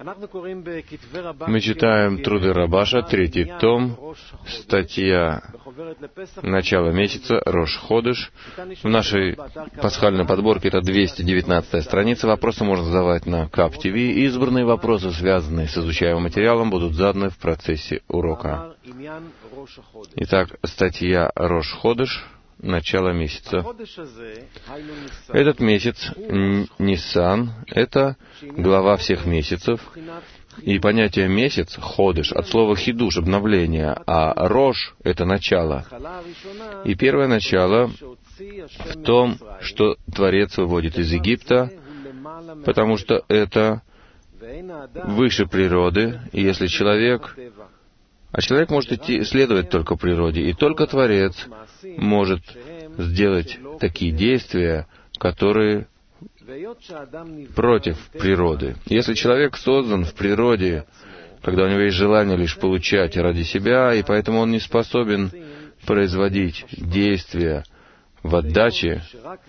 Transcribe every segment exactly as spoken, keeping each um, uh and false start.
Мы читаем Труды Рабаша, третий том, статья «Начало месяца», Рош Ходеш. В нашей пасхальной подборке это двести девятнадцатая страница. Вопросы можно задавать на КАП ТВ. Избранные вопросы, связанные с изучаемым материалом, будут заданы в процессе урока. Итак, статья Рош Ходеш, начало месяца. Этот месяц, Нисан, это глава всех месяцев. И понятие месяц, ходеш, от слова хидуш, обновление, а рош — это начало. И первое начало в том, что Творец выводит из Египта, потому что это выше природы, и если человек... А человек может идти, следовать только природе, и только Творец может сделать такие действия, которые против природы. Если человек создан в природе, когда у него есть желание лишь получать ради себя, и поэтому он не способен производить действия в отдаче,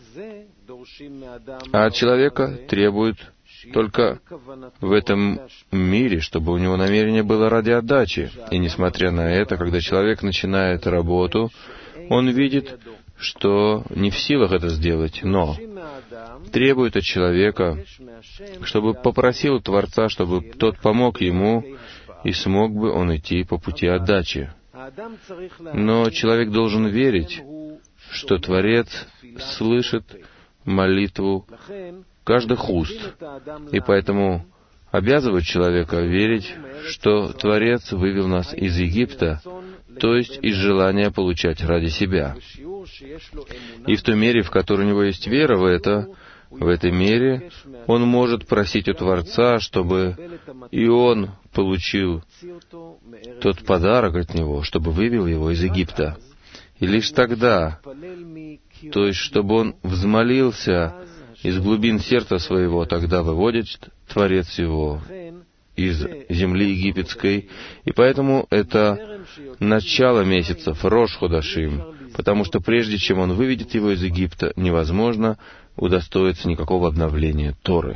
а от человека требует только в этом мире, чтобы у него намерение было ради отдачи. И несмотря на это, когда человек начинает работу, он видит, что не в силах это сделать, но требует от человека, чтобы попросил Творца, чтобы тот помог ему, и смог бы он идти по пути отдачи. Но человек должен верить, что Творец слышит молитву каждых уст, и поэтому обязывает человека верить, что Творец вывел нас из Египта, то есть из желания получать ради себя. И в той мере, в которой у него есть вера в это, в этой мере он может просить у Творца, чтобы и он получил тот подарок от него, чтобы вывел его из Египта. И лишь тогда, то есть чтобы он взмолился из глубин сердца своего, тогда выводит Творец его из земли египетской. И поэтому это начало месяцев, Рош Ходашим, потому что прежде чем он выведет его из Египта, невозможно удостоиться никакого обновления Торы.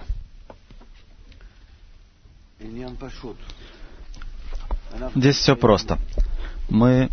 Здесь все просто. Мы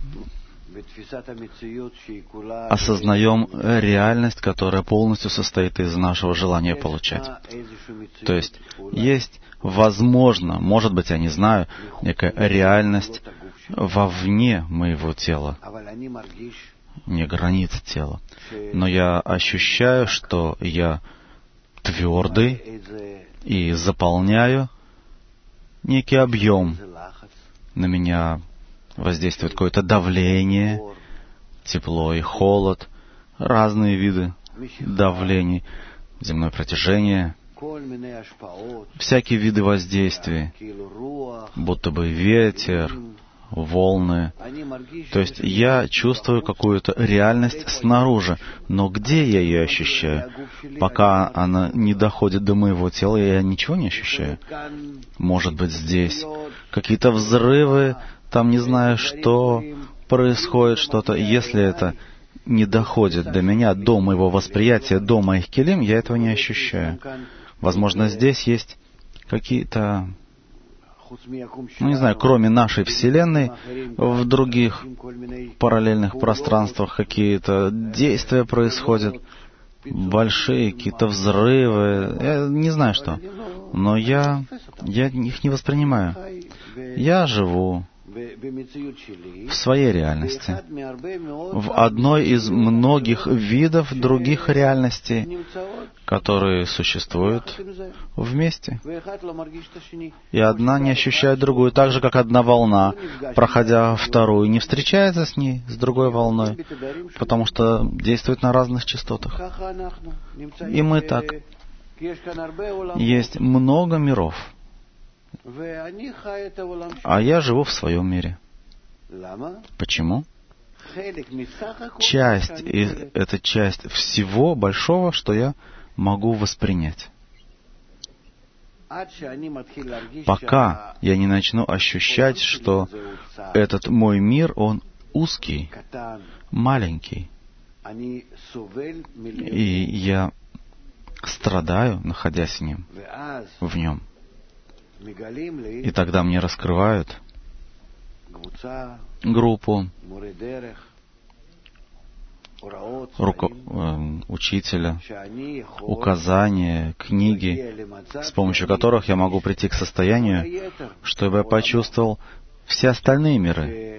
осознаем реальность, которая полностью состоит из нашего желания получать. То есть есть, возможно, может быть, я не знаю, некая реальность вовне моего тела, не границ тела. Но я ощущаю, что я твердый и заполняю некий объем. На меня воздействует какое-то давление, тепло и холод, разные виды давлений, земное протяжение, всякие виды воздействий, будто бы ветер, волны. То есть я чувствую какую-то реальность снаружи, но где я ее ощущаю? Пока она не доходит до моего тела, я ничего не ощущаю. Может быть, здесь какие-то взрывы, там не знаю, что происходит, что-то. Если это не доходит до меня, до моего восприятия, до моих келим, я этого не ощущаю. Возможно, здесь есть какие-то, ну не знаю, кроме нашей Вселенной, в других параллельных пространствах какие-то действия происходят, большие какие-то взрывы, я не знаю что. Но я, я их не воспринимаю. Я живу в своей реальности, в одной из многих видов других реальностей, которые существуют вместе. И одна не ощущает другую, так же, как одна волна, проходя вторую, не встречается с ней, с другой волной, потому что действует на разных частотах. И мы так. Есть много миров. А я живу в своем мире. Почему? Часть, и это часть всего большого, что я могу воспринять. Пока я не начну ощущать, что этот мой мир, он узкий, маленький, и я страдаю, находясь в нем, в нем. И тогда мне раскрывают группу, руко, э, учителя, указания, книги, с помощью которых я могу прийти к состоянию, чтобы я почувствовал все остальные миры,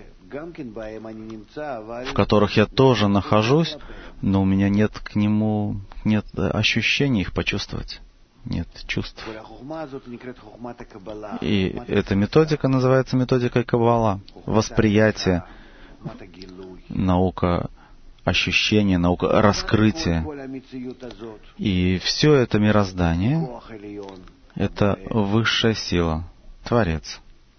в которых я тоже нахожусь, но у меня нет к нему, нет ощущений их почувствовать, нет чувств. И эта методика называется методикой Каббала, восприятие, наука ощущения, наука раскрытия. И все это мироздание — это высшая сила, Творец.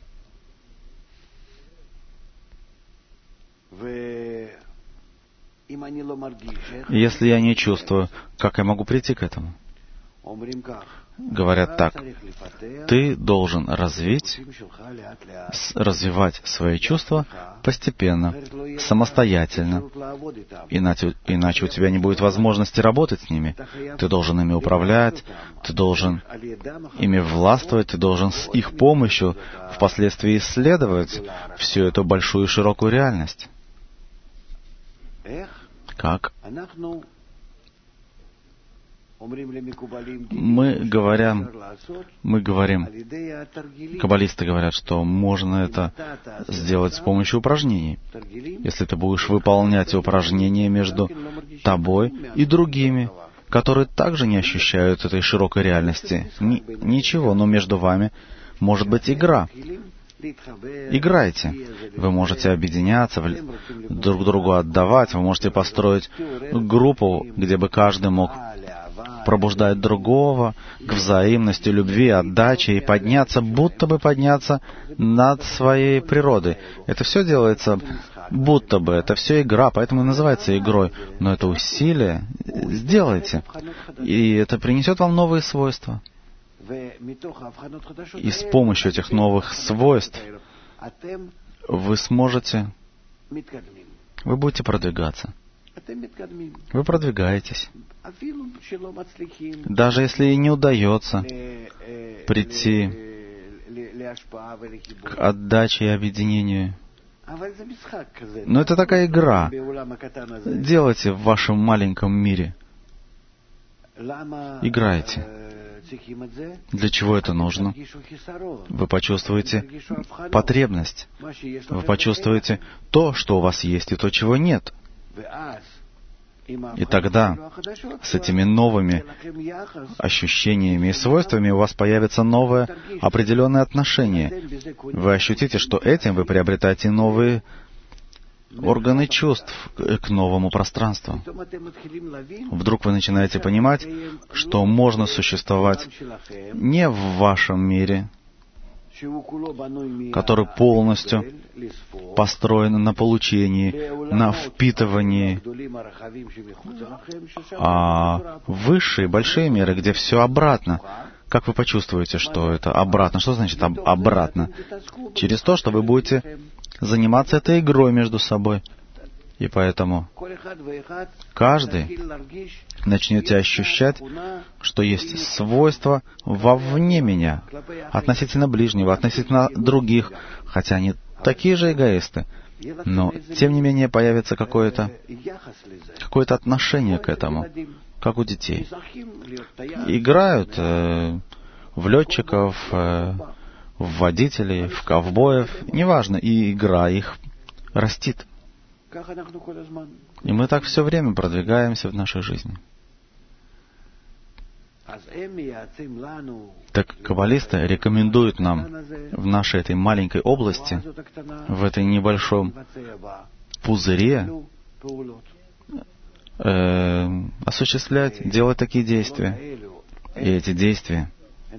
Если я не чувствую, как я могу прийти к этому? Говорят так: ты должен развить, развивать свои чувства постепенно, самостоятельно, иначе, иначе у тебя не будет возможности работать с ними. Ты должен ими управлять, ты должен ими властвовать, ты должен с их помощью впоследствии исследовать всю эту большую и широкую реальность. Как? Мы говорим, мы говорим, каббалисты говорят, что можно это сделать с помощью упражнений. Если ты будешь выполнять упражнения между тобой и другими, которые также не ощущают этой широкой реальности, Ни, ничего, но между вами может быть игра. Играйте. Вы можете объединяться, друг другу отдавать, вы можете построить группу, где бы каждый мог пробуждать другого к взаимности, любви, отдаче и подняться, будто бы подняться над своей природой. Это все делается будто бы, это все игра, поэтому и называется игрой. Но это усилие сделайте, и это принесет вам новые свойства. И с помощью этих новых свойств вы сможете, вы будете продвигаться. Вы продвигаетесь. Даже если и не удается прийти к отдаче и объединению. Но это такая игра. Делайте в вашем маленьком мире. Играйте. Для чего это нужно? Вы почувствуете потребность. Вы почувствуете то, что у вас есть, и то, чего нет. И тогда с этими новыми ощущениями и свойствами у вас появится новое определенное отношение. Вы ощутите, что этим вы приобретаете новые органы чувств к новому пространству. Вдруг вы начинаете понимать, что можно существовать не в вашем мире, который полностью построен на получении, на впитывании, а высшие, большие миры, где все обратно. Как вы почувствуете, что это обратно? Что значит об- обратно? Через то, что вы будете заниматься этой игрой между собой. И поэтому каждый начнете ощущать, что есть свойства вовне меня, относительно ближнего, относительно других, хотя они такие же эгоисты. Но, тем не менее, появится какое-то, какое-то отношение к этому, как у детей. Играют э, в летчиков, э, в водителей, в ковбоев, неважно, и игра их растит. И мы так все время продвигаемся в нашей жизни. Так каббалисты рекомендуют нам в нашей этой маленькой области, в этой небольшом пузыре, э, осуществлять, делать такие действия. И эти действия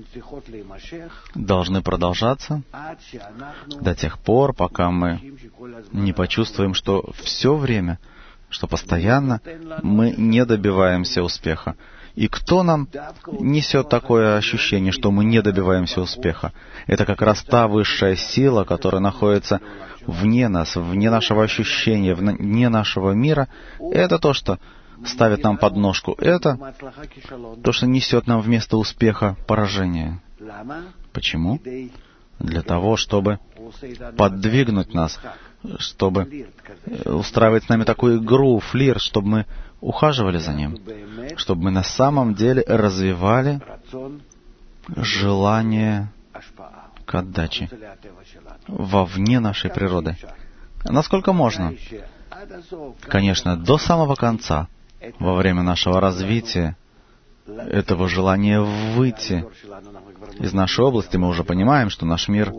должны продолжаться до тех пор, пока мы не почувствуем, что все время, что постоянно мы не добиваемся успеха. И кто нам несет такое ощущение, что мы не добиваемся успеха? Это как раз та высшая сила, которая находится вне нас, вне нашего ощущения, вне нашего мира. Это то, что ставит нам подножку. Это то, что несет нам вместо успеха поражение. Почему? Для того, чтобы подвигнуть нас, чтобы устраивать с нами такую игру, флирт, чтобы мы ухаживали за ним, чтобы мы на самом деле развивали желание к отдаче вовне нашей природы. Насколько можно. Конечно, до самого конца, во время нашего развития, этого желания выйти из нашей области, мы уже понимаем, что наш мир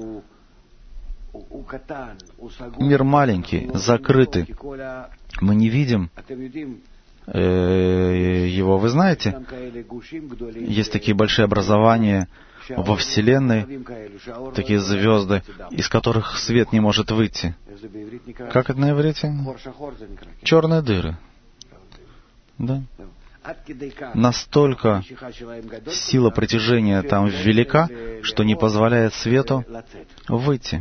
мир маленький, закрытый. Мы не видим э, его. Вы знаете, есть такие большие образования во Вселенной, такие звезды, из которых свет не может выйти. Как это на иврите? Черные дыры. Да. Настолько сила притяжения там велика, что не позволяет свету выйти.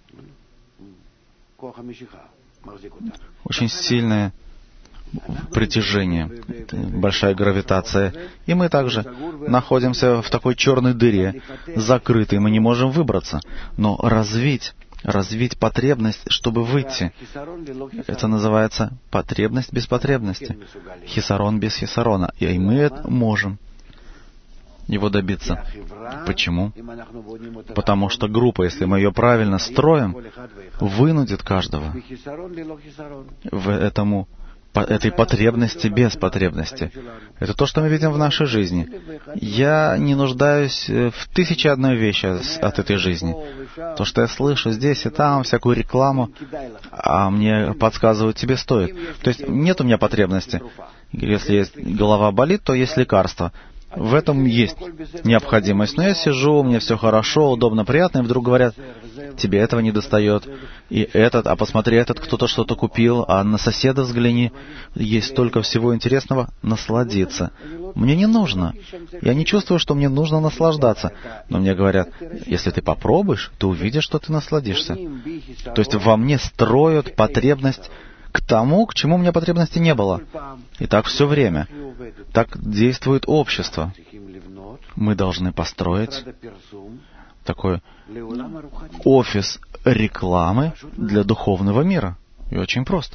Очень сильное притяжение, большая гравитация. И мы также находимся в такой черной дыре, закрытой, мы не можем выбраться. Но развить, развить потребность, чтобы выйти, это называется потребность без потребности. Хисарон без хисарона. И мы это можем его добиться. Почему? Потому что группа, если мы ее правильно строим, вынудит каждого в этому, по этой потребности без потребности. Это то, что мы видим в нашей жизни. Я не нуждаюсь в тысяче одной вещи от этой жизни. То, что я слышу здесь и там, всякую рекламу, а мне подсказывают, тебе стоит. То есть нет у меня потребности. Если есть голова болит, то есть лекарство. В этом есть необходимость. Но я сижу, мне все хорошо, удобно, приятно, и вдруг говорят, тебе этого не достает. И этот, а посмотри, этот кто-то что-то купил, а на соседа взгляни. Есть столько всего интересного. Насладиться. Мне не нужно. Я не чувствую, что мне нужно наслаждаться. Но мне говорят, если ты попробуешь, ты увидишь, что ты насладишься. То есть во мне строят потребность к тому, к чему у меня потребности не было. И так все время. Так действует общество. Мы должны построить такой офис рекламы для духовного мира. И очень просто.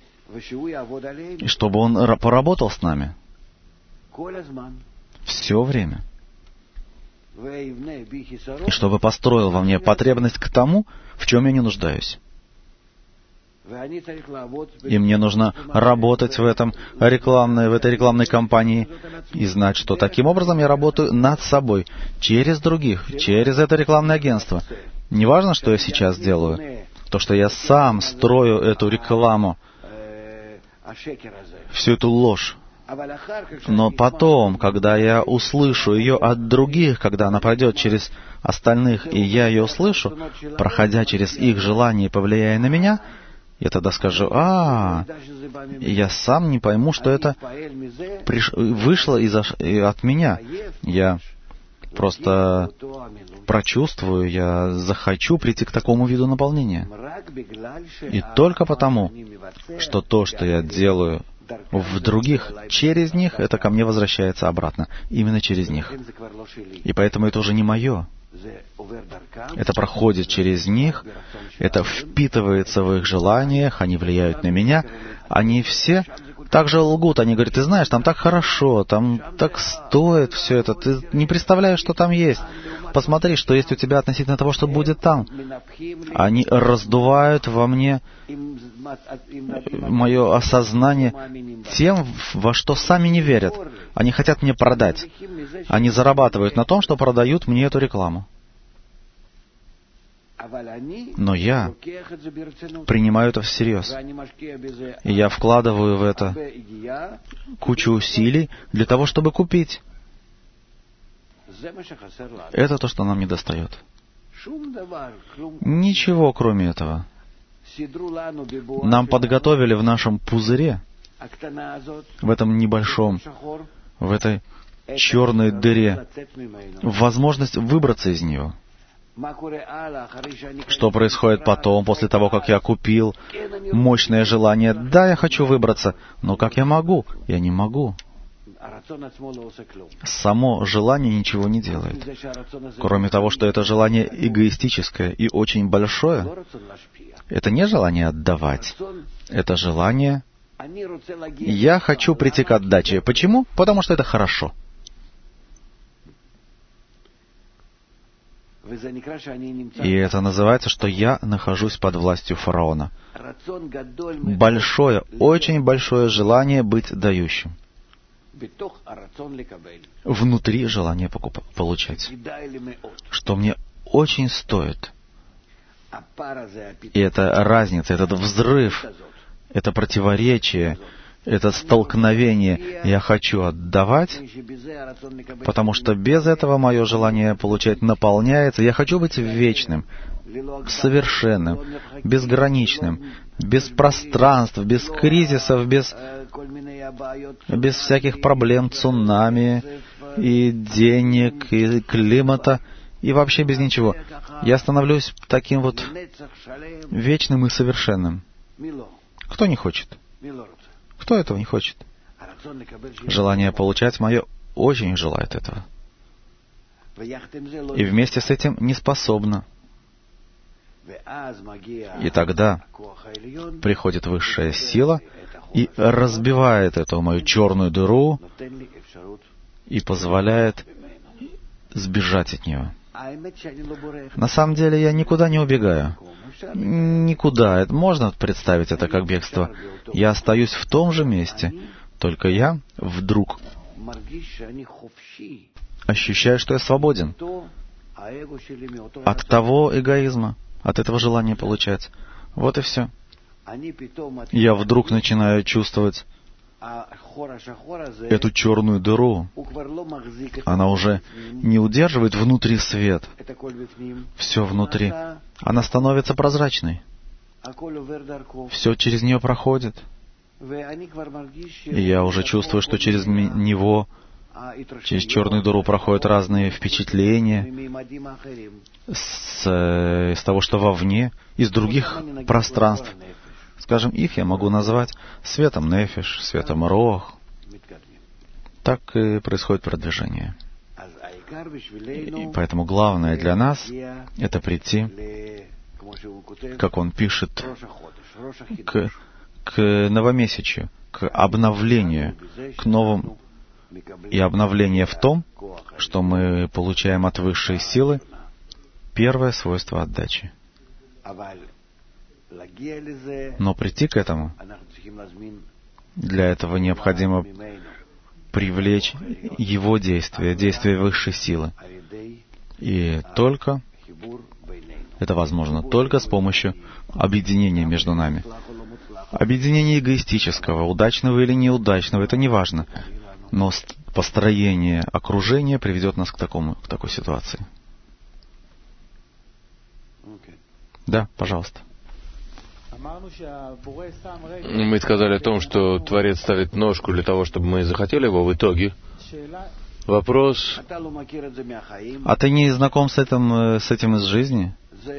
И чтобы он поработал с нами. Все время. И чтобы построил во мне потребность к тому, в чем я не нуждаюсь. И мне нужно работать в этом рекламной, в этой рекламной кампании и знать, что таким образом я работаю над собой, через других, через это рекламное агентство. Не важно, что я сейчас делаю, то, что я сам строю эту рекламу, всю эту ложь. Но потом, когда я услышу ее от других, когда она пройдет через остальных, и я ее услышу, проходя через их желания и повлияя на меня, я тогда скажу, а, я сам не пойму, что это приш... вышло из... от меня. Я просто прочувствую, я захочу прийти к такому виду наполнения. И только потому, что то, что я делаю в других, через них, это ко мне возвращается обратно. Именно через них. И поэтому это уже не мое. Это проходит через них, это впитывается в их желаниях, они влияют на меня. Они все также лгут, они говорят, ты знаешь, там так хорошо, там так стоит все это, ты не представляешь, что там есть. Посмотри, что есть у тебя относительно того, что будет там. Они раздувают во мне мое осознание тем, во что сами не верят. Они хотят мне продать. Они зарабатывают на том, что продают мне эту рекламу. Но я принимаю это всерьез. И я вкладываю в это кучу усилий для того, чтобы купить. Это то, что нам недостает. Ничего, кроме этого. Нам подготовили в нашем пузыре, в этом небольшом, в этой черной дыре, возможность выбраться из нее. Что происходит потом, после того, как я купил мощное желание? Да, я хочу выбраться, но как я могу? Я не могу. Само желание ничего не делает. Кроме того, что это желание эгоистическое и очень большое, это не желание отдавать, это желание «я хочу прийти к отдаче». Почему? Потому что это хорошо. И это называется, что я нахожусь под властью фараона. Большое, очень большое желание быть дающим. Внутри желание покупать, получать. Что мне очень стоит. И эта разница, этот взрыв, это противоречие, это столкновение «я хочу отдавать», потому что без этого мое желание получать наполняется. Я хочу быть вечным, совершенным, безграничным, без пространств, без кризисов, без, без всяких проблем, цунами, и денег, и климата, и вообще без ничего. Я становлюсь таким вот вечным и совершенным. Кто не хочет? Кто этого не хочет? Желание получать мое очень желает этого. И вместе с этим не способно. И тогда приходит высшая сила и разбивает эту мою черную дыру и позволяет сбежать от нее. На самом деле я никуда не убегаю. Никуда. Это можно представить это как бегство. Я остаюсь в том же месте, только я вдруг ощущаю, что я свободен от того эгоизма, от этого желания получать. Вот и все. Я вдруг начинаю чувствовать эту черную дыру. Она уже не удерживает внутри свет. Все внутри. Она становится прозрачной. Все через нее проходит. И я уже чувствую, что через него, через черную дыру проходят разные впечатления с, из того, что вовне, из других пространств. Скажем, их я могу назвать светом нефиш, светом рох. Так и происходит продвижение. И поэтому главное для нас — это прийти, как он пишет, к, к новомесячию, к обновлению, к новым. И обновление в том, что мы получаем от высшей силы первое свойство отдачи. Но прийти к этому, для этого необходимо привлечь его действие, действие высшей силы. И только, это возможно только с помощью объединения между нами. Объединение эгоистического, удачного или неудачного, это не важно. Но построение окружения приведет нас к такому, к такой ситуации. Да, пожалуйста. Мы сказали о том, что Творец ставит ножку для того, чтобы мы захотели его в итоге. Вопрос... А ты не знаком с этим, с этим из жизни?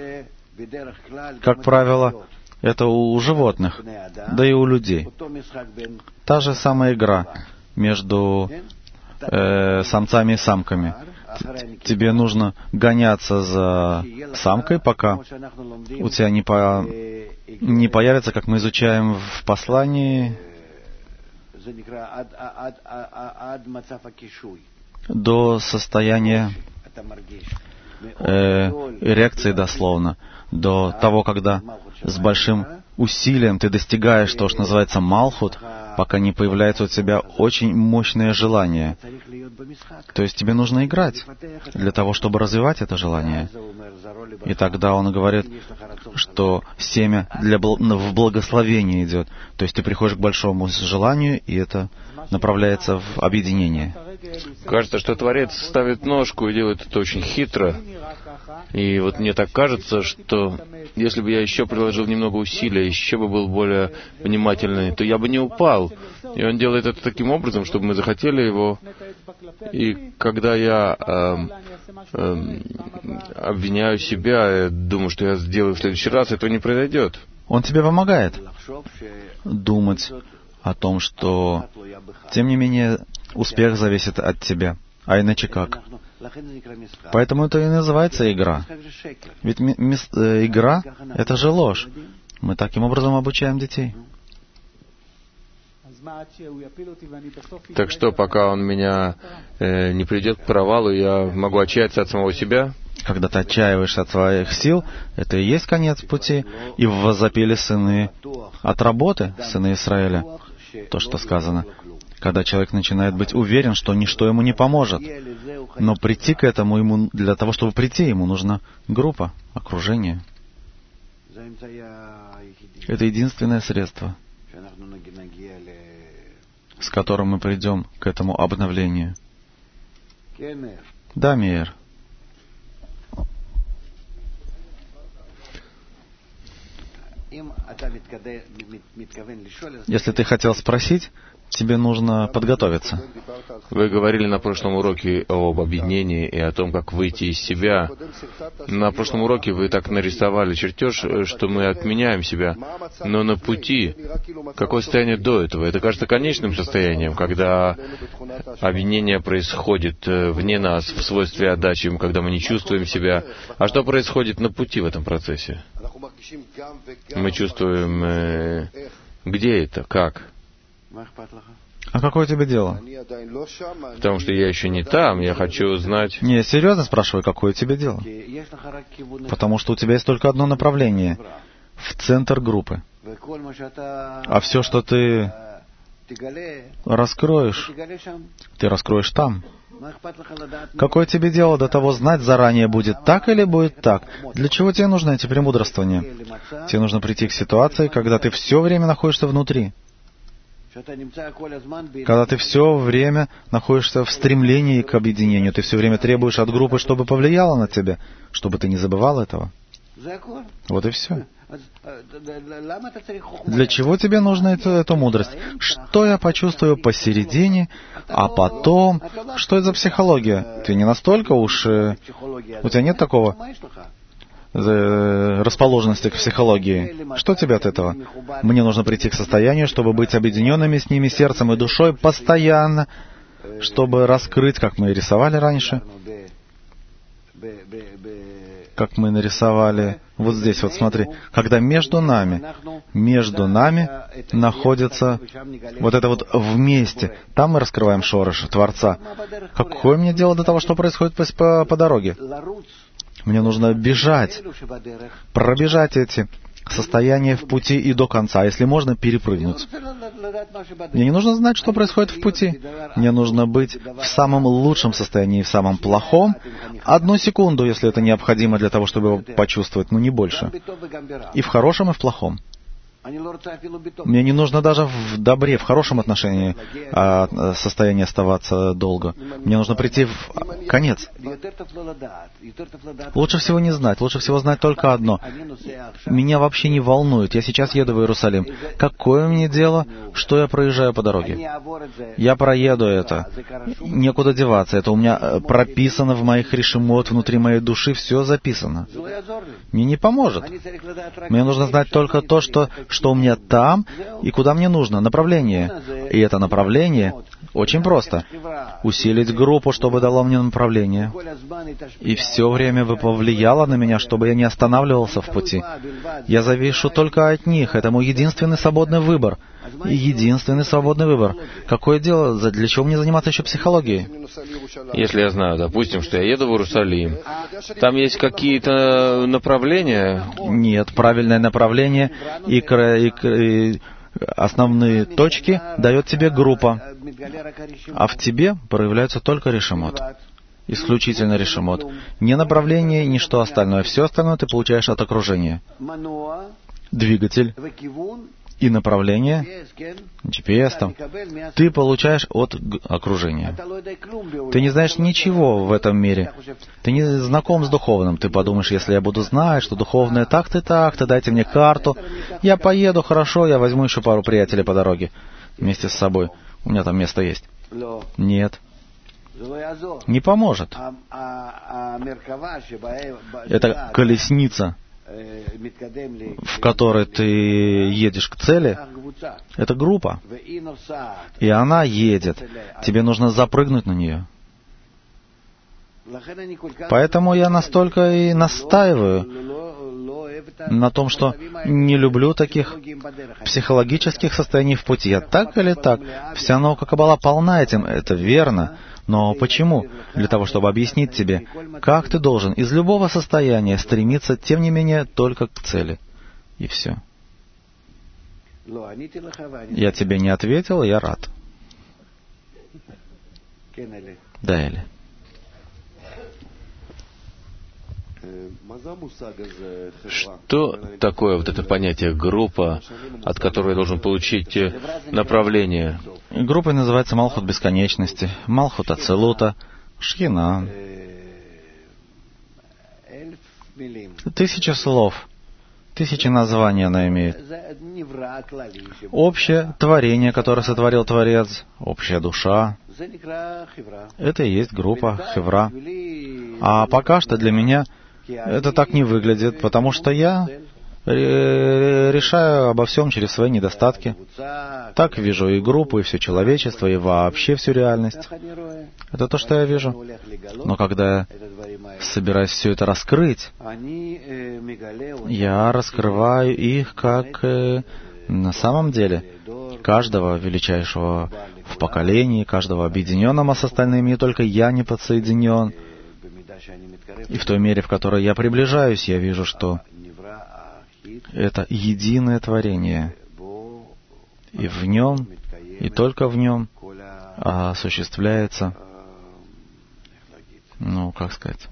Как правило, это у животных, да и у людей. Та же самая игра между э, самцами и самками. Тебе нужно гоняться за самкой, пока у тебя не, по, не появится, как мы изучаем в послании, до состояния э, эрекции дословно, до того, когда с большим усилием ты достигаешь того, что называется малхут, пока не появляется у тебя очень мощное желание. То есть тебе нужно играть для того, чтобы развивать это желание. И тогда он говорит, что семя для бл- в благословение идет. То есть ты приходишь к большому желанию, и это направляется в объединение. Кажется, что Творец ставит ножку и делает это очень хитро. И вот мне так кажется, что если бы я еще приложил немного усилий, еще бы был более внимательный, то я бы не упал. И он делает это таким образом, чтобы мы захотели его. И когда я э, э, обвиняю себя, думаю, что я сделаю в следующий раз, этого не произойдет. Он тебе помогает думать о том, что, тем не менее, Успех зависит от тебя. А иначе как? Поэтому это и называется игра. Ведь ми- ми- э, игра — это же ложь. Мы таким образом обучаем детей. Так что, пока он меня э, не придет к провалу, я могу отчаяться от самого себя? Когда ты отчаиваешься от своих сил, это и есть конец пути. И возопили сыны от работы, сыны Израиля. То, что сказано. Когда человек начинает быть уверен, что ничто ему не поможет. Но прийти к этому ему, для того, чтобы прийти, ему нужна группа, окружение. Это единственное средство, с которым мы придем к этому обновлению. Да, Мейер. Если ты хотел спросить, тебе нужно подготовиться. Вы говорили на прошлом уроке об объединении и о том, как выйти из себя. На прошлом уроке вы так нарисовали чертеж, что мы отменяем себя. Но на пути, какое состояние до этого? Это кажется конечным состоянием, когда объединение происходит вне нас, в свойстве отдачи, когда мы не чувствуем себя. А что происходит на пути в этом процессе? Мы чувствуем... Э, где это? Как? А какое тебе дело? Потому что я еще не там, я хочу знать... Не, я серьезно спрашиваю, какое тебе дело? Потому что у тебя есть только одно направление — в центр группы. А все, что ты раскроешь, ты раскроешь там. Какое тебе дело до того, знать заранее, будет так или будет так? Для чего тебе нужны эти премудрствования? Тебе нужно прийти к ситуации, когда ты все время находишься внутри. Когда ты все время находишься в стремлении к объединению, ты все время требуешь от группы, чтобы повлияла на тебя, чтобы ты не забывал этого. Вот и все. Для чего тебе нужна эта, эта мудрость? Что я почувствую посередине, а потом... Что это за психология? Ты не настолько уж... Э, у тебя нет такого э, расположенности к психологии. Что тебе от этого? Мне нужно прийти к состоянию, чтобы быть объединенными с ними сердцем и душой постоянно, чтобы раскрыть, как мы и рисовали раньше, как мы нарисовали вот здесь, вот смотри, когда между нами, между нами находится вот это вот вместе, там мы раскрываем шорыш Творца. Какое мне дело до того, что происходит по, по, по дороге? Мне нужно бежать, пробежать эти состояния в пути и до конца, если можно, перепрыгнуть. Мне не нужно знать, что происходит в пути. Мне нужно быть в самом лучшем состоянии и в самом плохом. Одну секунду, если это необходимо для того, чтобы его почувствовать, но не больше. И в хорошем, и в плохом. Мне не нужно даже в добре, в хорошем отношении а, состоянии оставаться долго. Мне нужно прийти в конец. Лучше всего не знать, лучше всего знать только одно. Меня вообще не волнует. Я сейчас еду в Иерусалим. Какое мне дело, что я проезжаю по дороге? Я проеду это. Некуда деваться. Это у меня прописано в моих решимот, внутри моей души, все записано. Мне не поможет. Мне нужно знать только то, что что у меня там и куда мне нужно, направление. И это направление очень просто. Усилить группу, чтобы дало мне направление. И все время бы повлияло на меня, чтобы я не останавливался в пути. Я завишу только от них. Это мой единственный свободный выбор. И единственный свободный выбор. Какое дело, для чего мне заниматься еще психологией? Если я знаю, допустим, что я еду в Иерусалим, там есть какие-то направления? Нет, правильное направление и, и, и основные точки дает тебе группа. А в тебе проявляются только решимот. Исключительно решимот. Не направление, ни что остальное. Все остальное ты получаешь от окружения. Двигатель и направление, джи пи эс там, ты получаешь от окружения. Ты не знаешь ничего в этом мире. Ты не знаком с духовным. Ты подумаешь, если я буду знать, что духовное так-то и так-то, дайте мне карту. Я поеду, хорошо, я возьму еще пару приятелей по дороге вместе с собой. У меня там место есть. Нет. Не поможет. Это колесница, в которой ты едешь к цели, это группа. И она едет. Тебе нужно запрыгнуть на нее. Поэтому я настолько и настаиваю на том, что не люблю таких психологических состояний в пути. Я так или так, вся наука Каббала полна этим, это верно. Но почему? Для того, чтобы объяснить тебе, как ты должен из любого состояния стремиться, тем не менее, только к цели. И все. Я тебе не ответил, я рад. Да, Эли. Что такое вот это понятие группа, от которой я должен получить направление? Группой называется Малхут бесконечности, Малхут Ацилута, Шхина. Тысяча слов, тысячи названий она имеет. Общее творение, которое сотворил Творец, общая душа. Это и есть группа, хевра. А пока что для меня это так не выглядит, потому что я решаю обо всем через свои недостатки. Так вижу и группу, и все человечество, и вообще всю реальность. Это то, что я вижу. Но когда я собираюсь все это раскрыть, я раскрываю их как э, на самом деле каждого величайшего в поколении, каждого объединенного с остальными, и только я не подсоединен. И в той мере, в которой я приближаюсь, я вижу, что это единое творение. И в нем, и только в нем осуществляется, ну, как сказать,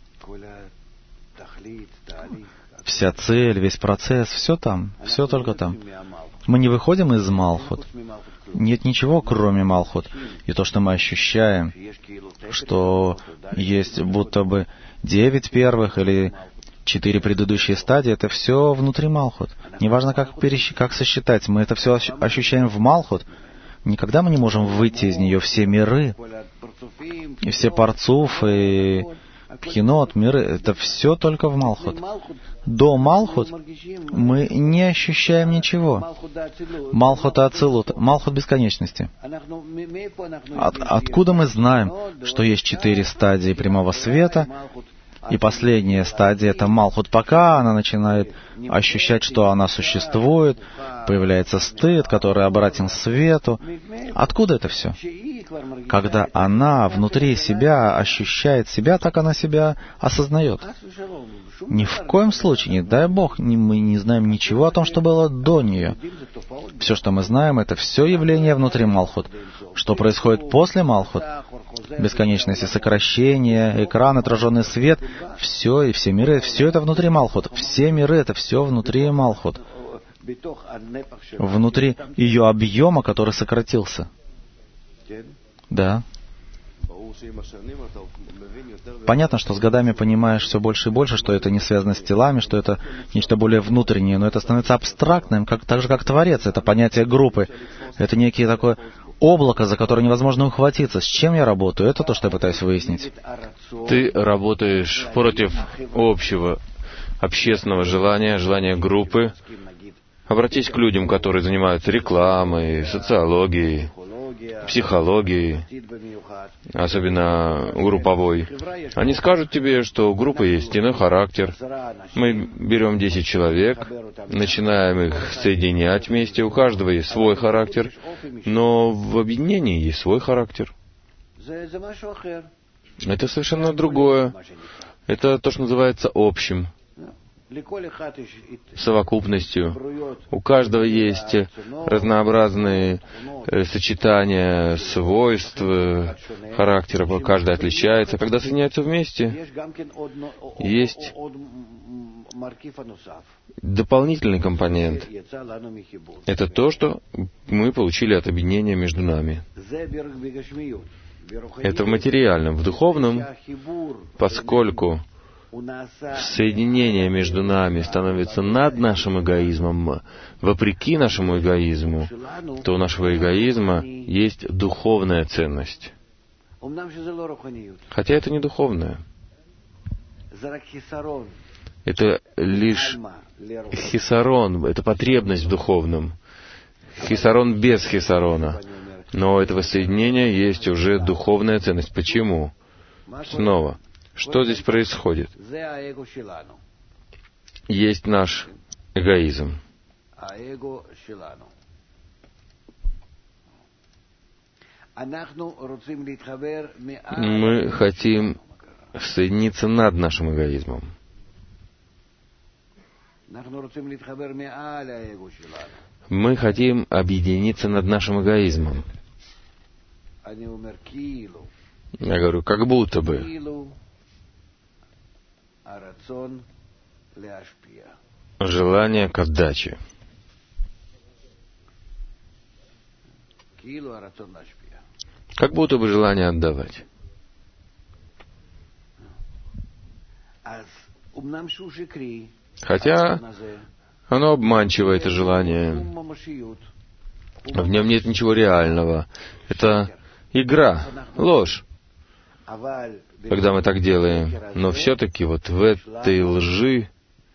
вся цель, весь процесс, все там, все только там. Мы не выходим из Малхут. Нет ничего, кроме Малхут. И то, что мы ощущаем, что есть будто бы девять первых или четыре предыдущие стадии, это все внутри Малхут. Неважно, как, пересч... как сосчитать, мы это все ощущаем в Малхут. Никогда мы не можем выйти из нее. Все миры, и все парцуф, и пхинот, миры, это все только в Малхут. До Малхут мы не ощущаем ничего. Малхут Ацилут, Малхут бесконечности. От, откуда мы знаем, что есть четыре стадии прямого света, и последняя стадия — это Малхут, пока она начинает ощущать, что она существует, появляется стыд, который обратен к свету. Откуда это все? Когда она внутри себя ощущает себя, так она себя осознает. Ни в коем случае, не дай Бог, мы не знаем ничего о том, что было до нее. Все, что мы знаем, это все явление внутри Малхут. Что происходит после Малхут? Бесконечности сокращения, экран, отраженный свет, все и все миры, все это внутри Малхут. Все миры — это все внутри Малхут. Внутри ее объема, который сократился. Да. Понятно, что с годами понимаешь все больше и больше, что это не связано с телами, что это нечто более внутреннее, но это становится абстрактным, как, так же, как Творец. Это понятие группы. Это некие такое облако, за которое невозможно ухватиться. С чем я работаю? Это то, что я пытаюсь выяснить. Ты работаешь против общего общественного желания, желания группы. Обратись к людям, которые занимаются рекламой, социологией, психологией, особенно групповой. Они скажут тебе, что у группы есть иной характер. Мы берем десять человек, начинаем их соединять вместе, у каждого есть свой характер, но в объединении есть свой характер. Это совершенно другое. Это то, что называется общим, совокупностью. У каждого есть разнообразные э, сочетания свойств, э, характера, каждый отличается. Когда соединяются вместе, есть дополнительный компонент. Это то, что мы получили от объединения между нами. Это в материальном. В духовном, поскольку соединение между нами становится над нашим эгоизмом, вопреки нашему эгоизму, то у нашего эгоизма есть духовная ценность. Хотя это не духовное. это лишь хисарон, это потребность в духовном. Хисарон без хисарона. Но у этого соединения есть уже духовная ценность. Почему? Снова, что здесь происходит? Есть наш эгоизм. Мы хотим соединиться над нашим эгоизмом. Мы хотим объединиться над нашим эгоизмом. Я говорю, как будто бы желание к отдаче. Как будто бы желание отдавать. Хотя оно обманчиво, это желание. В нем нет ничего реального. Это игра, ложь, когда мы так делаем. Но все-таки вот в этой лжи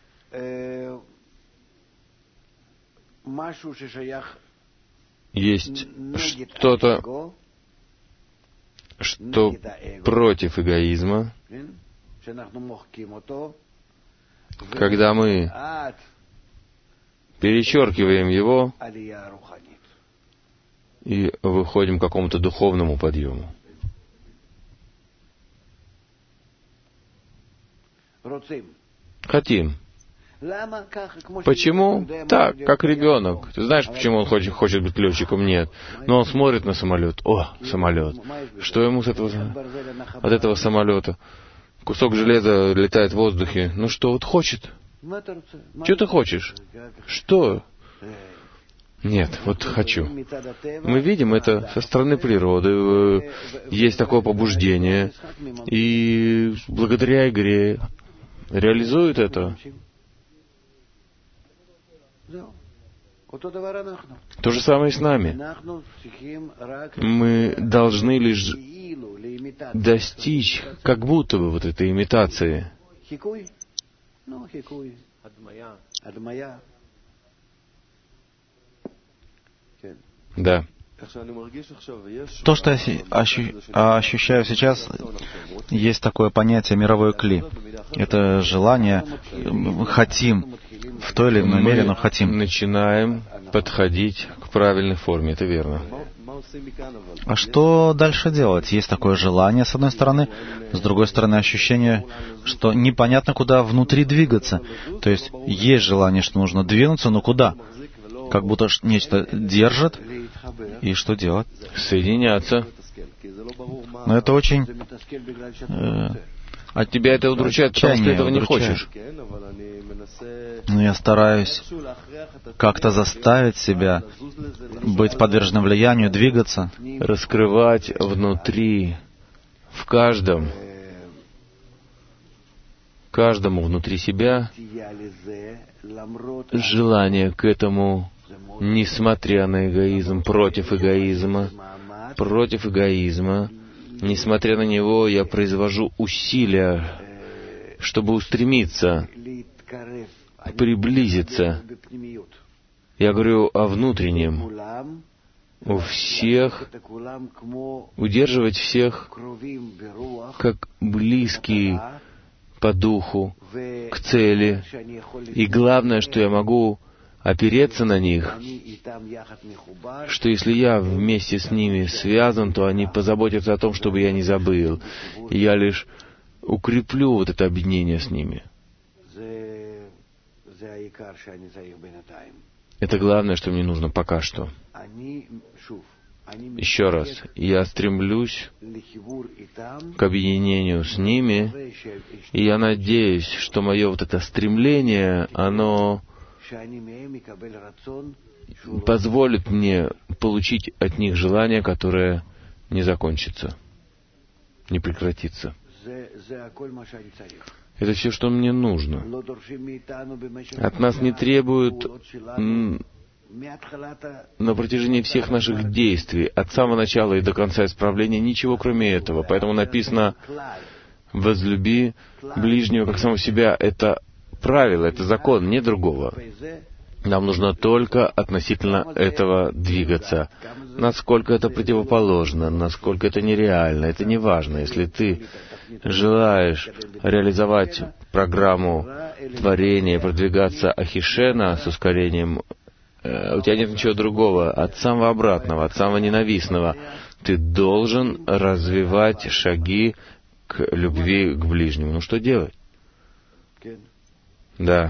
есть что-то, что против эгоизма. Когда мы перечеркиваем его и выходим к какому-то духовному подъему. Хотим. Почему? Так, как ребенок. Ты знаешь, почему он хочет, хочет быть летчиком? Нет. Но он смотрит на самолет. О, самолет. Что ему с этого, от этого самолета? Кусок железа летает в воздухе. Ну что, вот хочет? Что ты хочешь? Что? Нет, вот хочу. Мы видим это со стороны природы. Есть такое побуждение. И благодаря игре реализуют это. То же самое и с нами. Мы должны лишь достичь как будто бы вот этой имитации. Да. То, что я ощу- ощущаю сейчас, есть такое понятие мировой кли. Это желание, мы хотим, в той или иной мере, но хотим. Мы начинаем подходить к правильной форме, это верно. А что дальше делать? Есть такое желание, с одной стороны, с другой стороны, ощущение, что непонятно, куда внутри двигаться. То есть есть желание, что нужно двинуться, но куда? Как будто нечто держит, и что делать? Соединяться. Но это очень... Э, От тебя это удручает, потому что ты этого не хочешь. Но я стараюсь как-то заставить себя быть подверженным влиянию, двигаться. Раскрывать внутри, в каждом, каждому внутри себя желание к этому, несмотря на эгоизм, против эгоизма, против эгоизма. Несмотря на него, я произвожу усилия, чтобы устремиться, приблизиться. Я говорю о внутреннем. У всех, удерживать всех как близкие по духу, к цели. И главное, что я могу опереться на них, что если я вместе с ними связан, то они позаботятся о том, чтобы я не забыл. И я лишь укреплю вот это объединение с ними. Это главное, что мне нужно пока что. Еще раз, я стремлюсь к объединению с ними, и я надеюсь, что мое вот это стремление, оно позволит мне получить от них желание, которое не закончится, не прекратится. Это все, что мне нужно. От нас не требуют на протяжении всех наших действий, от самого начала и до конца исправления, ничего кроме этого. Поэтому написано: «Возлюби ближнего как самого себя». Это правило, это закон, нет другого. Нам нужно только относительно этого двигаться. Насколько это противоположно, насколько это нереально, это не важно. Если ты желаешь реализовать программу творения, продвигаться Ахишена с ускорением, у тебя нет ничего другого, от самого обратного, от самого ненавистного. Ты должен развивать шаги к любви к ближнему. Ну что делать? Да.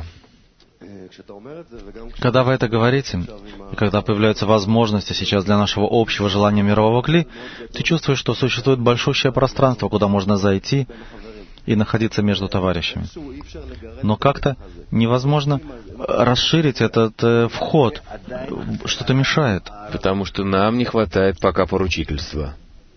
Когда вы это говорите, и когда появляются возможности сейчас для нашего общего желания мирового кли, ты чувствуешь, что существует большущее пространство, куда можно зайти и находиться между товарищами. Но как-то невозможно расширить этот э, вход. Что-то мешает. Потому что нам не хватает пока поручительства.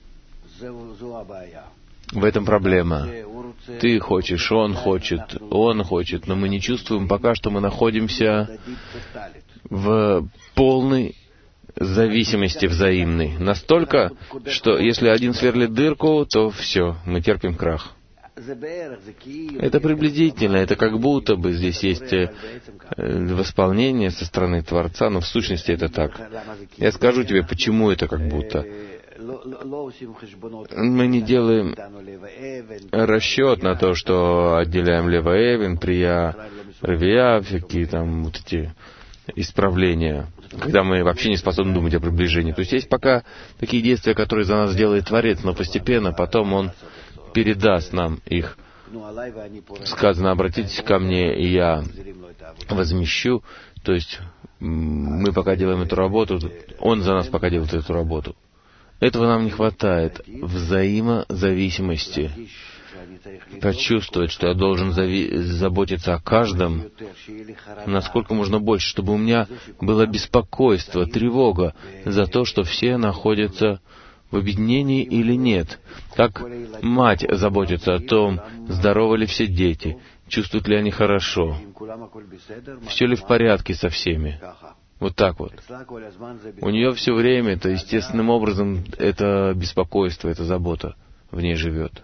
В этом проблема. Ты хочешь, он хочет, он хочет, но мы не чувствуем пока, что мы находимся в полной зависимости взаимной. Настолько, что если один сверлит дырку, то все, мы терпим крах. Это приблизительно, это как будто бы здесь есть восполнение со стороны Творца, но в сущности это так. Я скажу тебе, почему это как будто. Мы не делаем расчет на то, что отделяем Лева Эвен, Прия, Равия, всякие там вот эти исправления, когда мы вообще не способны думать о приближении. То есть есть пока такие действия, которые за нас делает Творец, но постепенно потом Он передаст нам их. Сказано, обратитесь ко мне, и я возмещу. То есть мы пока делаем эту работу, Он за нас пока делает эту работу. Этого нам не хватает. Взаимозависимости. Почувствовать, что я должен зави- заботиться о каждом, насколько можно больше, чтобы у меня было беспокойство, тревога за то, что все находятся в объединении или нет. Как мать заботится о том, здоровы ли все дети, чувствуют ли они хорошо, все ли в порядке со всеми. Вот так вот. У нее все время, это естественным образом, это беспокойство, это забота в ней живет.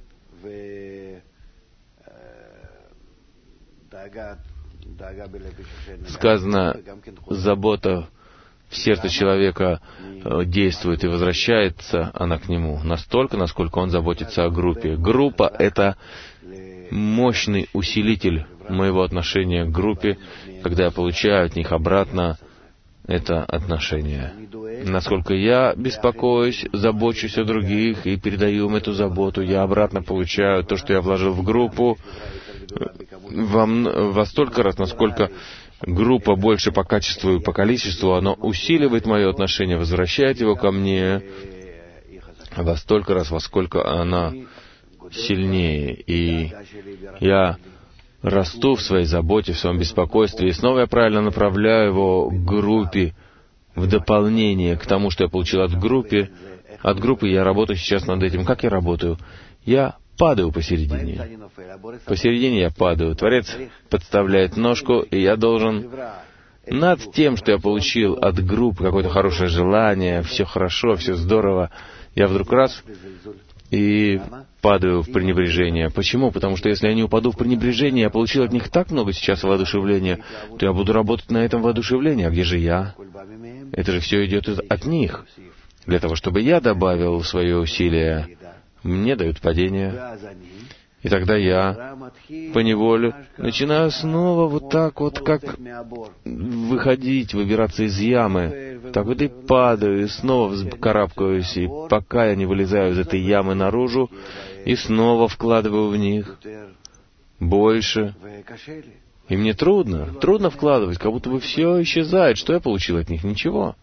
Сказано, забота в сердце человека действует и возвращается она к нему настолько, насколько он заботится о группе. Группа — это мощный усилитель моего отношения к группе, когда я получаю от них обратно это отношение. Насколько я беспокоюсь, забочусь о других и передаю им эту заботу, я обратно получаю то, что я вложил в группу, во, во столько раз, насколько группа больше по качеству и по количеству, она усиливает мое отношение, возвращает его ко мне во столько раз, во сколько она сильнее. И я расту в своей заботе, в своем беспокойстве, и снова я правильно направляю его к группе, в дополнение к тому, что я получил от группы. От группы я работаю сейчас над этим. Как я работаю? Я падаю посередине. Посередине я падаю. Творец подставляет ножку, и я должен над тем, что я получил от группы, какое-то хорошее желание, все хорошо, все здорово, я вдруг раз и падаю в пренебрежение. Почему? Потому что если я не упаду в пренебрежение, я получил от них так много сейчас воодушевления, то я буду работать на этом воодушевлении. А где же я? Это же все идет от них. Для того, чтобы я добавил свое усилие, мне дают падение. И тогда я поневоле начинаю снова вот так вот, как выходить, выбираться из ямы. Так вот и падаю, и снова карабкаюсь, и пока я не вылезаю из этой ямы наружу, и снова вкладываю в них больше. И мне трудно, трудно вкладывать, как будто бы все исчезает. Что я получил от них? Ничего.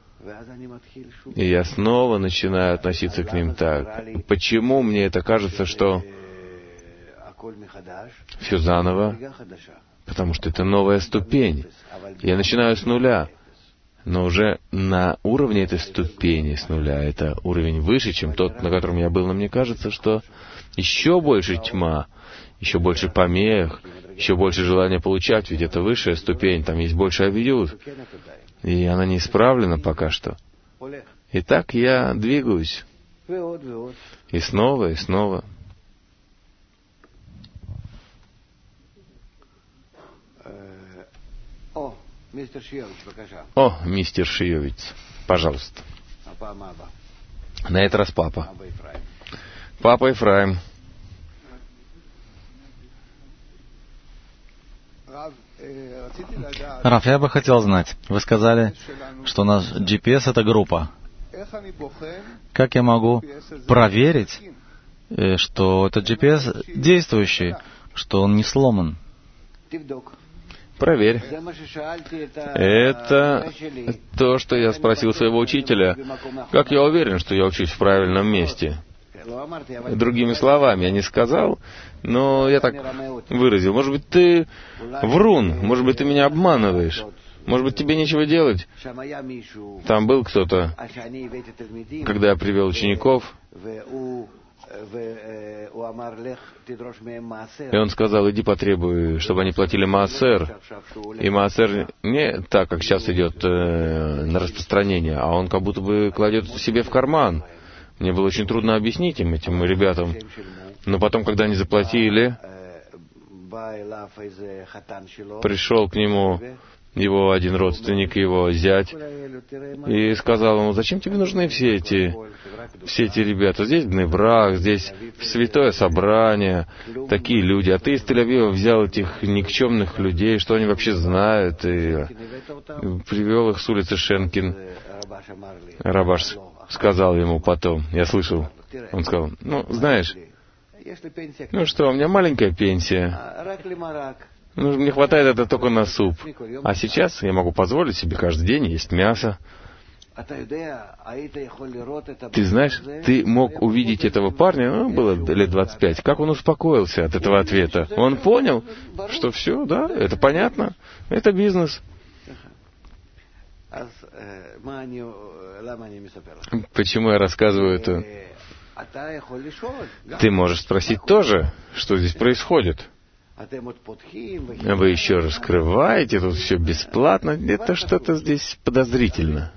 И я снова начинаю относиться к ним так. Почему мне это кажется, что все заново? Потому что это новая ступень. Я начинаю с нуля, но уже на уровне этой ступени с нуля. Это уровень выше, чем тот, на котором я был. Но мне кажется, что еще больше тьма, еще больше помех, еще больше желания получать, ведь это высшая ступень, там есть больше авиют. И она не исправлена пока что. И так я двигаюсь. И снова, и снова. О, мистер Шиевиц, пожалуйста. На этот раз папа. Папа Ефраим. Раф, я бы хотел знать, вы сказали, что наш джи пи эс — это группа. Как я могу проверить, что этот джи пи эс действующий, что он не сломан? Проверь. Это то, что я спросил своего учителя. Как я уверен, что я учусь в правильном месте? Другими словами, я не сказал, но я так выразил. Может быть, ты врун, может быть, ты меня обманываешь, может быть, тебе нечего делать. Там был кто-то, когда я привел учеников, и он сказал: иди потребуй, чтобы они платили маасер. И маасер не так, как сейчас идет э, на распространение, а он как будто бы кладет себе в карман. Мне было очень трудно объяснить им, этим ребятам. Но потом, когда они заплатили, пришел к нему его один родственник, его зять, и сказал ему: зачем тебе нужны все эти, все эти ребята? Здесь Бней-Брах, здесь святое собрание, такие люди, а ты из Тель-Авива взял этих никчемных людей, что они вообще знают, и привел их с улицы Шенкин. Рабаш сказал ему потом, я слышал, он сказал: ну, знаешь, ну что, у меня маленькая пенсия, ну, мне хватает это только на суп. А сейчас я могу позволить себе каждый день есть мясо. Ты знаешь, ты мог увидеть этого парня, ну, было лет двадцать пять, как он успокоился от этого ответа. Он понял, что все, да, это понятно, это бизнес. Почему я рассказываю это? Ты можешь спросить тоже, что здесь происходит. Вы еще раскрываете, тут все бесплатно, где-то что-то здесь подозрительно.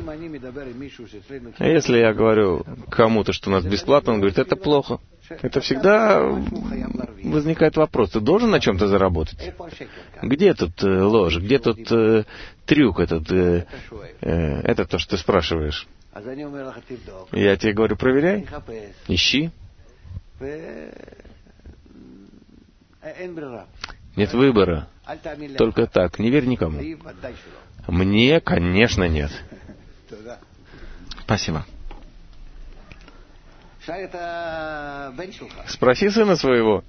А если я говорю кому-то, что у нас бесплатно, он говорит: это плохо. Это всегда возникает вопрос: ты должен на чем-то заработать? Где тут э, ложь, где тут э, трюк этот? Э, э, это то, что ты спрашиваешь. Я тебе говорю: проверяй, ищи. Нет выбора. Только так. Не верь никому. Мне, конечно, нет. Спасибо. Спроси сына своего.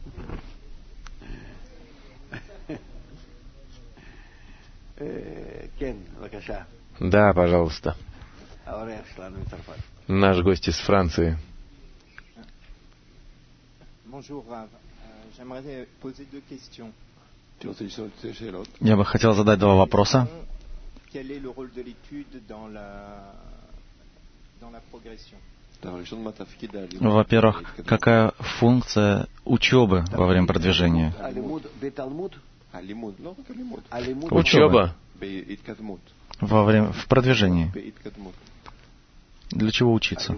Да, пожалуйста. Наш гость из Франции. Я бы хотел задать два вопроса. Во-первых, какая функция учебы во время продвижения? Учеба во время в продвижении. Для чего учиться?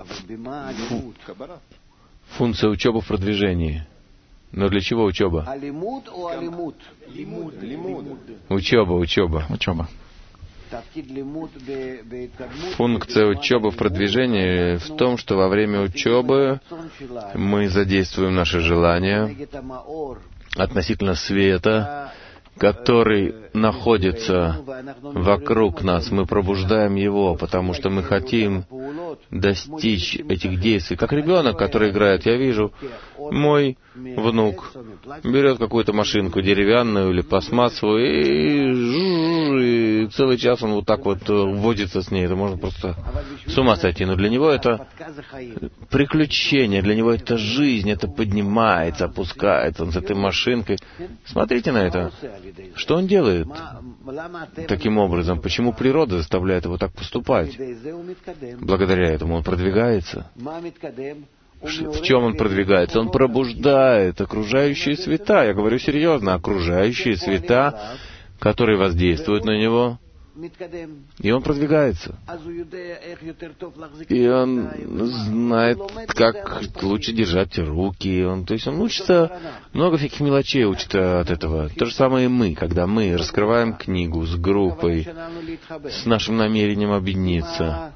Функция учебы в продвижении. Но для чего учеба? Учеба, учеба. Учеба. Функция учебы в продвижении в том, что во время учебы мы задействуем наши желания относительно света, который находится вокруг нас. Мы пробуждаем его, потому что мы хотим достичь этих действий. Как ребенок, который играет, я вижу, мой внук берет какую-то машинку деревянную или пластмассовую, и, и целый час он вот так вот возится с ней. Это можно просто с ума сойти. Но для него это приключение, для него это жизнь, это поднимается, опускается он с этой машинкой. Смотрите на это. Что он делает таким образом? Почему природа заставляет его так поступать? Благодаря этому он продвигается. В чем он продвигается? Он пробуждает окружающие света. Я говорю серьезно, окружающие света, которые воздействуют на него И он продвигается. И он знает, как лучше держать руки. Он, то есть он учится, много всяких мелочей учит от этого. То же самое и мы, когда мы раскрываем книгу с группой, с нашим намерением объединиться,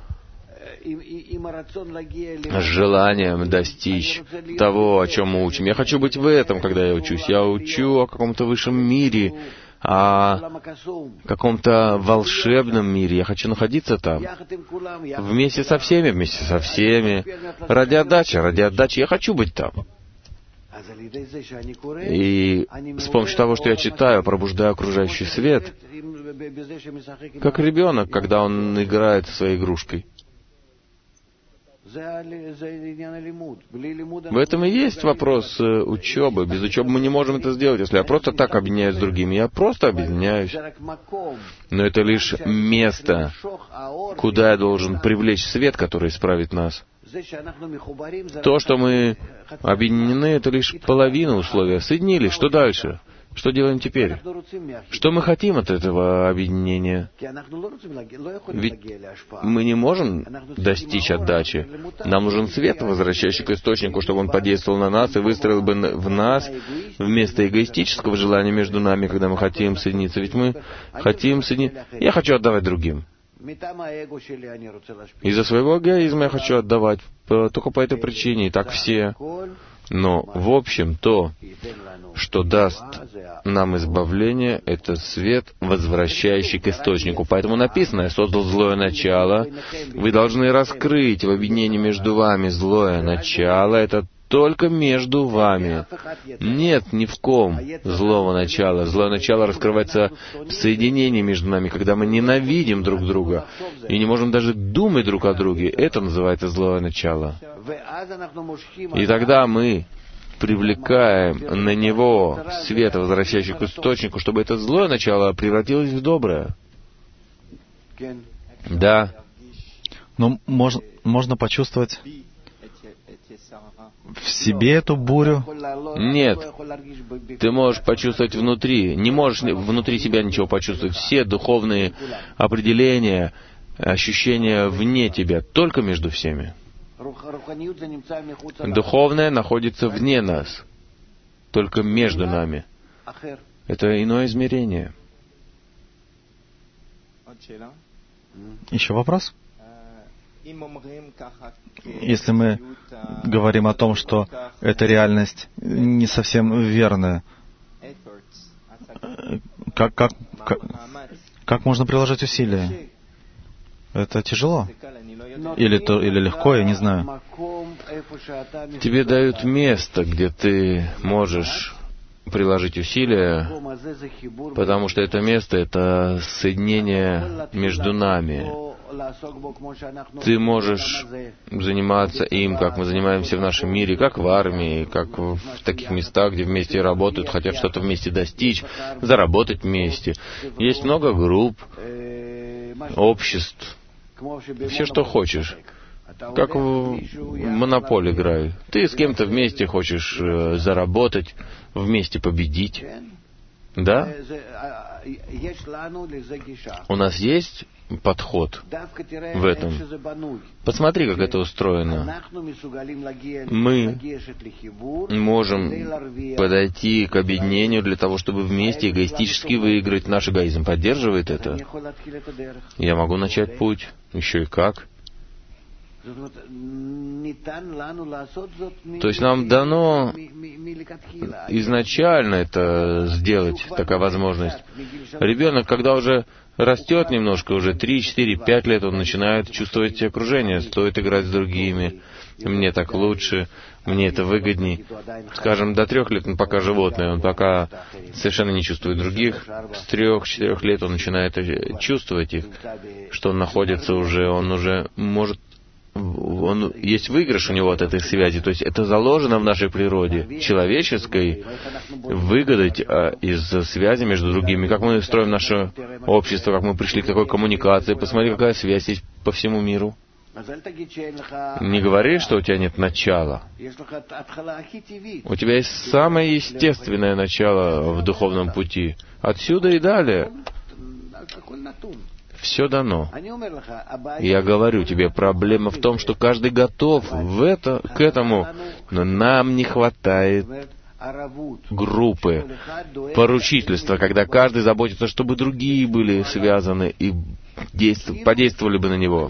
с желанием достичь того, о чем мы учим. Я хочу быть в этом, когда я учусь. Я учу о каком-то высшем мире, о каком-то волшебном мире. Я хочу находиться там. Вместе со всеми, вместе со всеми. Ради отдачи, ради отдачи. Я хочу быть там. И с помощью того, что я читаю, пробуждаю окружающий свет, как ребенок, когда он играет со своей игрушкой. В этом и есть вопрос учебы. Без учебы мы не можем это сделать. Если я просто так объединяюсь с другими, я просто объединяюсь. Но это лишь место, куда я должен привлечь свет, который исправит нас. То, что мы объединены, это лишь половина условия. Соединились. Что дальше? Что делаем теперь? Что мы хотим от этого объединения? Ведь мы не можем достичь отдачи. Нам нужен свет, возвращающий к источнику, чтобы он подействовал на нас и выстроил бы в нас вместо эгоистического желания между нами, когда мы хотим соединиться. Ведь мы хотим соединиться. Я хочу отдавать другим. Из-за своего эгоизма я хочу отдавать только по этой причине, и так все. Но, в общем, то, что даст нам избавление, это свет, возвращающий к источнику. Поэтому написано: «Я создал злое начало». Вы должны раскрыть в объединении между вами злое начало. Это только между вами. Нет ни в ком злого начала. Злое начало раскрывается в соединении между нами, когда мы ненавидим друг друга и не можем даже думать друг о друге. Это называется злое начало. И тогда мы привлекаем на него свет, возвращающий к источнику, чтобы это злое начало превратилось в доброе. Да. Но можно, можно почувствовать в себе эту бурю? Нет. Ты можешь почувствовать внутри. Не можешь внутри себя ничего почувствовать. Все духовные определения, ощущения вне тебя, только между всеми. Духовное находится вне нас, только между нами. Это иное измерение. Еще вопрос? Если мы говорим о том, что эта реальность не совсем верная, как, как, как, как можно приложить усилия? Это тяжело? Или, то, или легко, я не знаю. Тебе дают место, где ты можешь приложить усилия, потому что это место — это соединение между нами. Ты можешь заниматься им, как мы занимаемся в нашем мире, как в армии, как в таких местах, где вместе работают, хотят что-то вместе достичь, заработать вместе. Есть много групп, обществ, все, что хочешь. Как в монополь играю. Ты с кем-то вместе хочешь э, заработать, вместе победить. Да? У нас есть подход в этом. Посмотри, как это устроено. Мы можем подойти к объединению для того, чтобы вместе эгоистически выиграть. Наш эгоизм поддерживает это. Я могу начать путь. Еще и как. То есть нам дано изначально это сделать, такая возможность. Ребенок, когда уже растет немножко, уже три, четыре, пять лет, он начинает чувствовать окружение, стоит играть с другими, мне так лучше, мне это выгодней. Скажем, до трех лет он пока животное, он пока совершенно не чувствует других. С трех-четырех лет он начинает чувствовать их, что он находится уже, он уже может... Он, есть выигрыш у него от этой связи, то есть это заложено в нашей природе, человеческой, выгодать а, из связи между другими. Как мы строим наше общество, как мы пришли к такой коммуникации. Посмотри, какая связь есть по всему миру. Не говори, что у тебя нет начала. У тебя есть самое естественное начало в духовном пути. Отсюда и далее. Все дано. Я говорю тебе, проблема в том, что каждый готов в это, к этому, но нам не хватает группы, поручительства, когда каждый заботится, чтобы другие были связаны и действ... подействовали бы на него.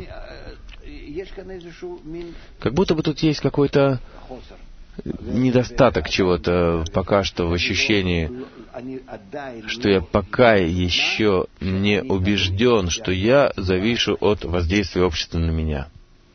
Как будто бы тут есть какой-то недостаток чего-то пока что в ощущении, что я пока еще не убежден, что я завишу от воздействия общества на меня.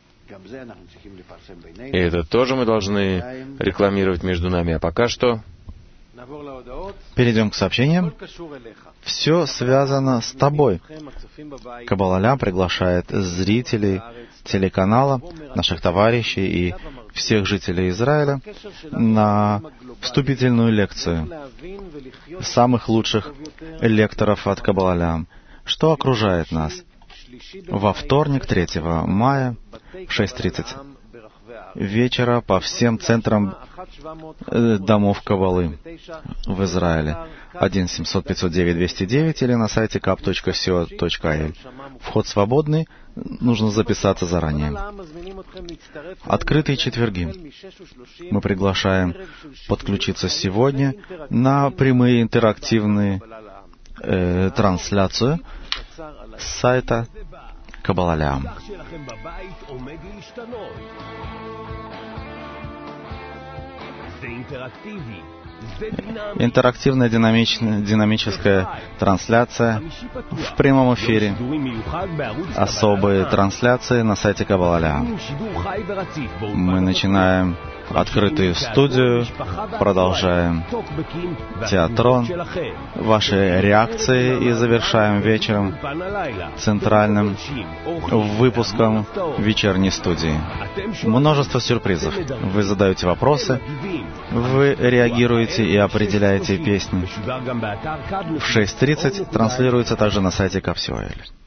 И это тоже мы должны рекламировать между нами. А пока что... Перейдем к сообщениям. Все связано с тобой. Каббал Олям приглашает зрителей телеканала, наших товарищей и всех жителей Израиля на вступительную лекцию самых лучших лекторов от Каббал Олям, что окружает нас. Во вторник, третьего мая, в шесть тридцать вечера по всем центрам домов Каббалы в Израиле. один семьсот пятьсот девять двести девять или на сайте каб точка си о точка ай эл. Вход свободный, нужно записаться заранее. Открытые четверги. Мы приглашаем подключиться сегодня на прямые интерактивные э, трансляции с сайта Каббал Олям. Интерактивная динамичная, динамическая трансляция в прямом эфире. Особые трансляции на сайте Каббал Олям. Мы начинаем открытую студию, продолжаем театрон, ваши реакции и завершаем вечером центральным выпуском вечерней студии. Множество сюрпризов. Вы задаете вопросы, вы реагируете и определяете песни. В шесть тридцать транслируется также на сайте каб точка си о точка ай эл.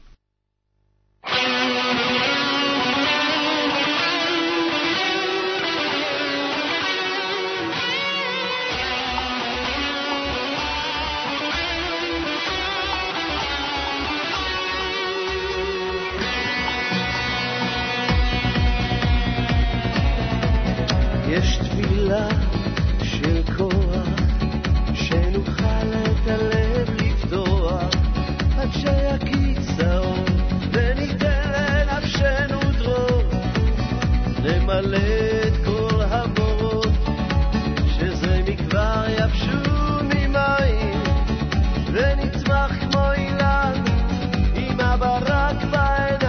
יש תפילה של כוח שנוכל את הלב לפתוח עד שיקיץ האור וניתן לנפשנו דרור נמלא את כל המורות שזה מכבר יבשו ממים ונצמח כמו אילן עם הברק בעיניים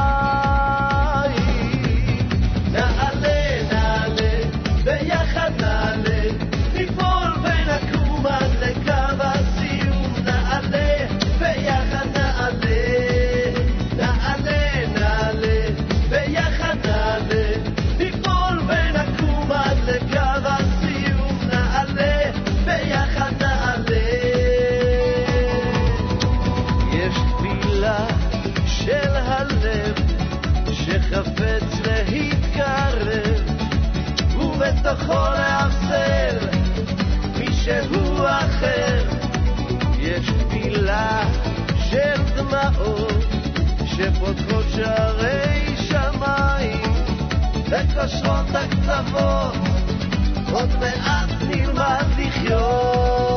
ביחד נעלה, ניפול ונקום עד לקו הסיום נעלה, ביחד נעלה נעלה, נעלה, ביחד נעלה ניפול ונקום עד לקו הסיום נעלה, ביחד נעלה יש תפילה של הלב שחפץ להתקרב ובתוכו להפסל מישהו אחר יש תפילה של דמעות שפותחות שערי שמיים וקושרות הקצוות עוד מעט נלמד לחיות